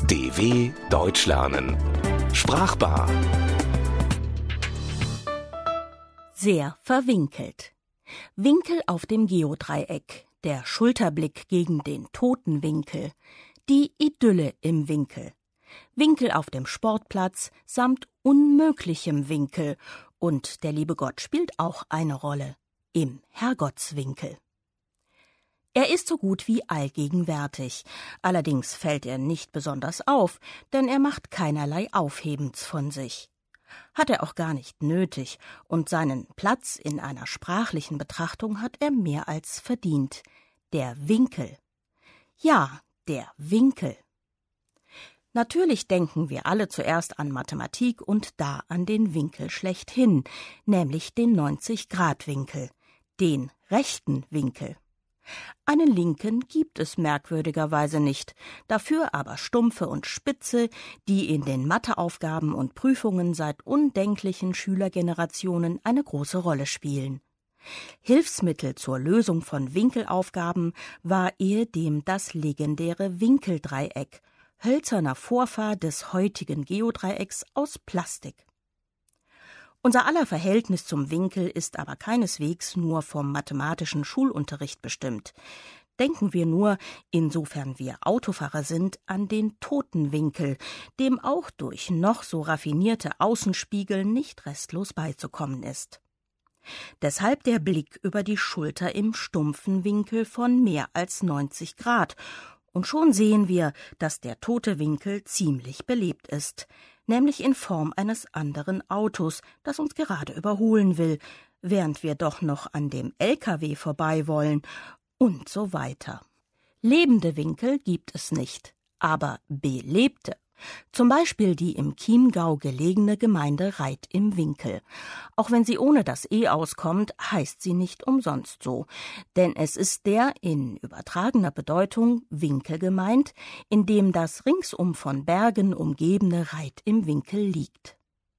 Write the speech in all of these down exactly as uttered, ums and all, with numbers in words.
D W Deutsch lernen. Sprachbar. Sehr verwinkelt. Winkel auf dem Geodreieck, der Schulterblick gegen den Totenwinkel, die Idylle im Winkel, Winkel auf dem Sportplatz samt unmöglichem Winkel, und der liebe Gott spielt auch eine Rolle im Herrgottswinkel. Er ist so gut wie allgegenwärtig, allerdings fällt er nicht besonders auf, denn er macht keinerlei Aufhebens von sich. Hat er auch gar nicht nötig, und seinen Platz in einer sprachlichen Betrachtung hat er mehr als verdient. Der Winkel. Ja, der Winkel. Natürlich denken wir alle zuerst an Mathematik und da an den Winkel schlechthin, nämlich den neunzig-Grad-Winkel, den rechten Winkel. Einen linken gibt es merkwürdigerweise nicht, dafür aber stumpfe und spitze, die in den Matheaufgaben und Prüfungen seit undenklichen Schülergenerationen eine große Rolle spielen. Hilfsmittel zur Lösung von Winkelaufgaben war ehedem das legendäre Winkeldreieck, hölzerner Vorfahr des heutigen Geodreiecks aus Plastik. Unser aller Verhältnis zum Winkel ist aber keineswegs nur vom mathematischen Schulunterricht bestimmt. Denken wir nur, insofern wir Autofahrer sind, an den Totenwinkel, dem auch durch noch so raffinierte Außenspiegel nicht restlos beizukommen ist. Deshalb der Blick über die Schulter im stumpfen Winkel von mehr als neunzig Grad. Und schon sehen wir, dass der tote Winkel ziemlich belebt ist, nämlich in Form eines anderen Autos, das uns gerade überholen will, während wir doch noch an dem L K W vorbei wollen und so weiter. Lebende Winkel gibt es nicht, aber belebte. Zum Beispiel die im Chiemgau gelegene Gemeinde Reit im Winkel. Auch wenn sie ohne das E auskommt, heißt sie nicht umsonst so, denn es ist der in übertragener Bedeutung Winkel gemeint, in dem das ringsum von Bergen umgebene Reit im Winkel liegt.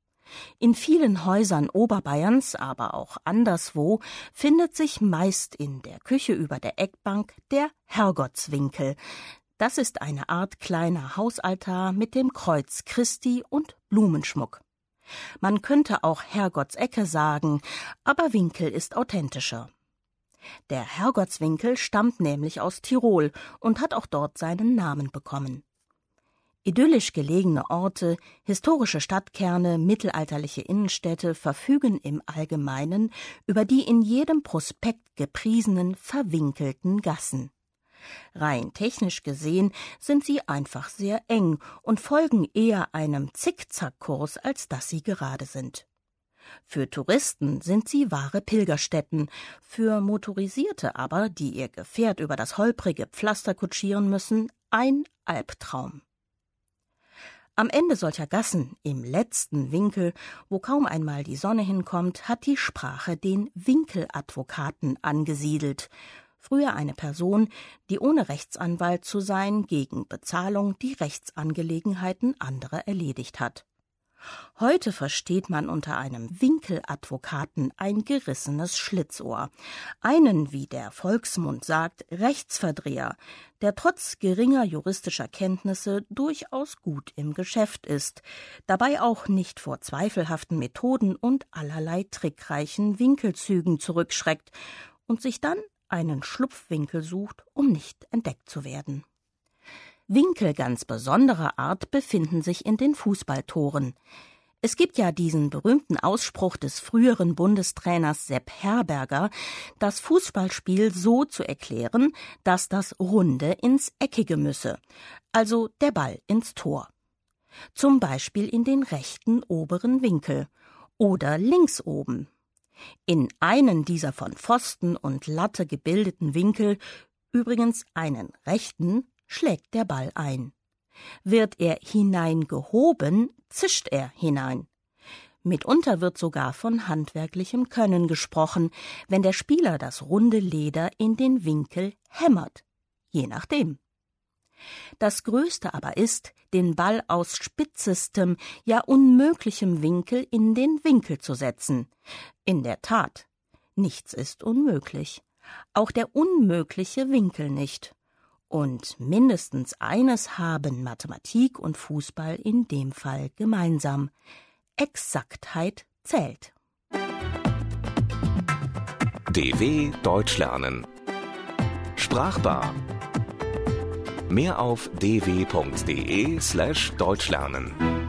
In vielen Häusern Oberbayerns, aber auch anderswo, findet sich meist in der Küche über der Eckbank der Herrgottswinkel. Das ist eine Art kleiner Hausaltar mit dem Kreuz Christi und Blumenschmuck. Man könnte auch Herrgottsecke sagen, aber Winkel ist authentischer. Der Herrgottswinkel stammt nämlich aus Tirol und hat auch dort seinen Namen bekommen. Idyllisch gelegene Orte, historische Stadtkerne, mittelalterliche Innenstädte verfügen im Allgemeinen über die in jedem Prospekt gepriesenen verwinkelten Gassen. Rein technisch gesehen sind sie einfach sehr eng und folgen eher einem Zickzackkurs, als dass sie gerade sind. Für Touristen sind sie wahre Pilgerstätten, für Motorisierte aber, die ihr Gefährt über das holprige Pflaster kutschieren müssen, ein Albtraum. Am Ende solcher Gassen, im letzten Winkel, wo kaum einmal die Sonne hinkommt, hat die Sprache den Winkeladvokaten angesiedelt, früher eine Person, die ohne Rechtsanwalt zu sein, gegen Bezahlung die Rechtsangelegenheiten anderer erledigt hat. Heute versteht man unter einem Winkeladvokaten ein gerissenes Schlitzohr, einen, wie der Volksmund sagt, Rechtsverdreher, der trotz geringer juristischer Kenntnisse durchaus gut im Geschäft ist, dabei auch nicht vor zweifelhaften Methoden und allerlei trickreichen Winkelzügen zurückschreckt und sich dann einen Schlupfwinkel sucht, um nicht entdeckt zu werden. Winkel ganz besonderer Art befinden sich in den Fußballtoren. Es gibt ja diesen berühmten Ausspruch des früheren Bundestrainers Sepp Herberger, das Fußballspiel so zu erklären, dass das Runde ins Eckige müsse, also der Ball ins Tor. Zum Beispiel in den rechten oberen Winkel oder links oben. In einen dieser von Pfosten und Latte gebildeten Winkel, übrigens einen rechten, schlägt der Ball ein. Wird er hineingehoben, zischt er hinein. Mitunter wird sogar von handwerklichem Können gesprochen, wenn der Spieler das runde Leder in den Winkel hämmert, je nachdem. Das Größte aber ist, den Ball aus spitzestem, ja unmöglichem Winkel in den Winkel zu setzen. In der Tat, nichts ist unmöglich, auch der unmögliche Winkel nicht. Und mindestens eines haben Mathematik und Fußball in dem Fall gemeinsam: Exaktheit zählt. D W Deutsch lernen. Sprachbar. Mehr auf d w punkt d e slash deutsch lernen.